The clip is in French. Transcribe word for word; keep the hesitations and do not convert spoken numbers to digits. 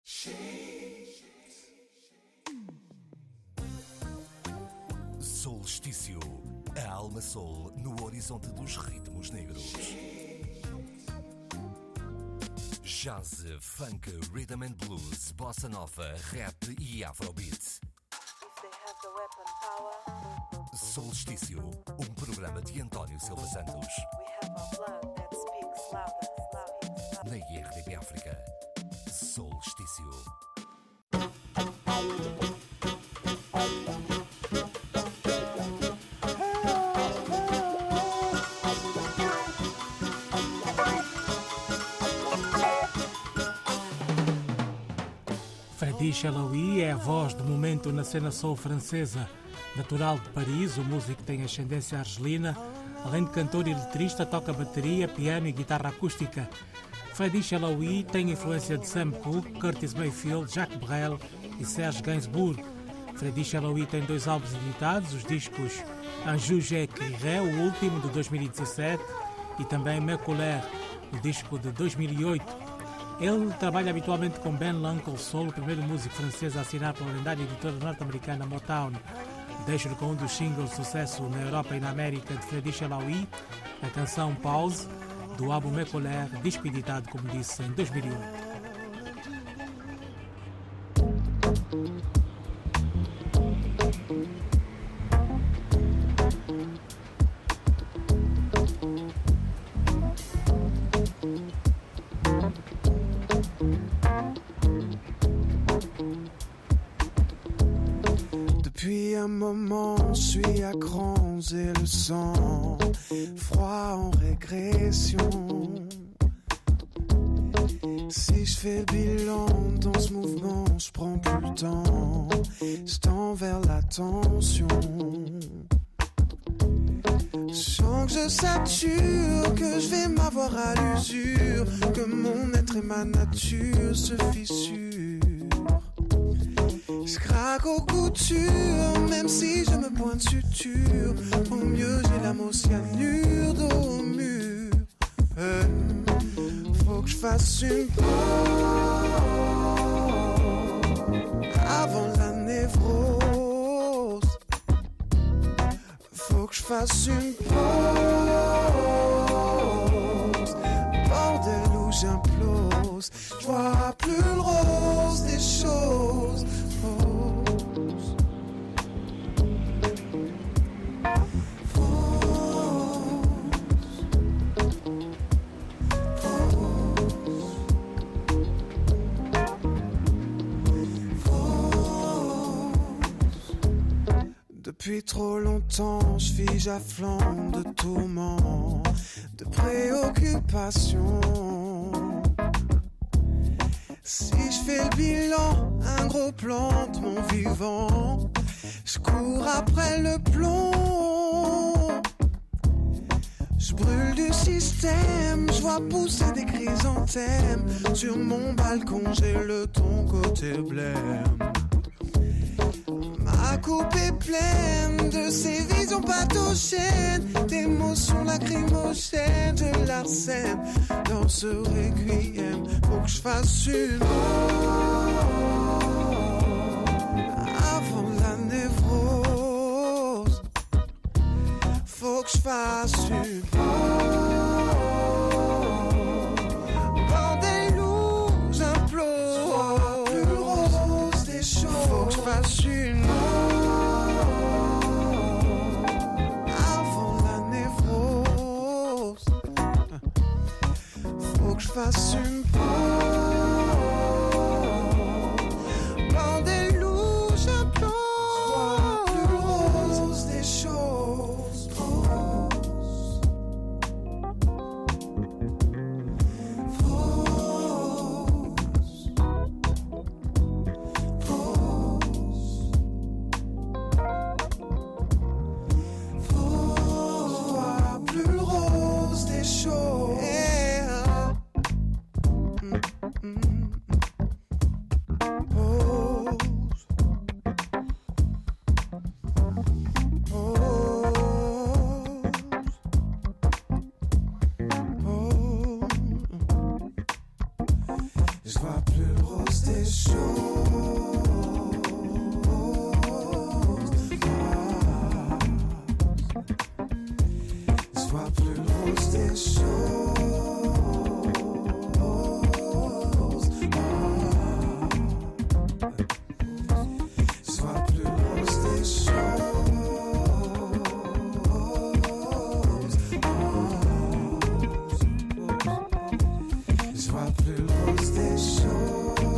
Solstício, a alma soul no horizonte dos ritmos negros. Jazz, funk, rhythm and blues, bossa nova, rap e afrobeat. Solstício, um programa de António Silva Santos. Na I R D P África. Solstício. Freddy Chaloui é a voz do momento na cena soul francesa. Natural de Paris, o músico tem ascendência argelina. Além de cantor e letrista, toca bateria, piano e guitarra acústica. Freddy Chaloui tem influência de Sam Cooke, Curtis Mayfield, Jacques Brel e Serge Gainsbourg. Freddy Chaloui tem dois álbuns editados, os discos Un Jour j'écrirai, o último de dois mil e dezassete, e também Me Colère, o disco de dois mil e oito. Ele trabalha habitualmente com Ben L'Uncle Soul, o primeiro músico francês a assinar pela lendária editora norte-americana Motown. Deixo-lhe com um dos singles de sucesso na Europa e na América de Freddy Chaloui, a canção Pause, do álbum Me Colère, disco editado, como disse, em dois mil e oito. Depuis un moment, je suis à grands et le sang froid en régression. Si je fais le bilan dans ce mouvement, je prends plus le temps, je tends vers l'attention. Je sens que je sature, que je vais m'avoir à l'usure, que mon être et ma nature se fissurent. Je craque aux coutures, même si je me pointe suture. Au mieux j'ai la mot cyanure dos au mur. euh, Faut que je fasse une pause avant la névrose. Faut que je fasse une pause. Bordel où j'implose, je vois plus le rose des choses. Depuis trop longtemps, je fige à flanc de tourments, de préoccupations. Si je fais le bilan, un gros plan de mon vivant, je cours après le plomb. Je brûle du système, je vois pousser des chrysanthèmes. Sur mon balcon, j'ai le ton côté blême. Ma coupe est pleine de ces visions pathogènes, d'émotions lacrymogènes. Je l'arsène dans ce requiem. Faut que je fasse une avant la névrose. Faut que je fasse une bordel où j'implose. Plus rose des choses. Faut que je fasse une avant la névrose. Faut que je fasse une bordel où j'implose. Plus rose des choses. Sois plus rose des choses. Sois plus rose des choses. Sois plus rose des choses.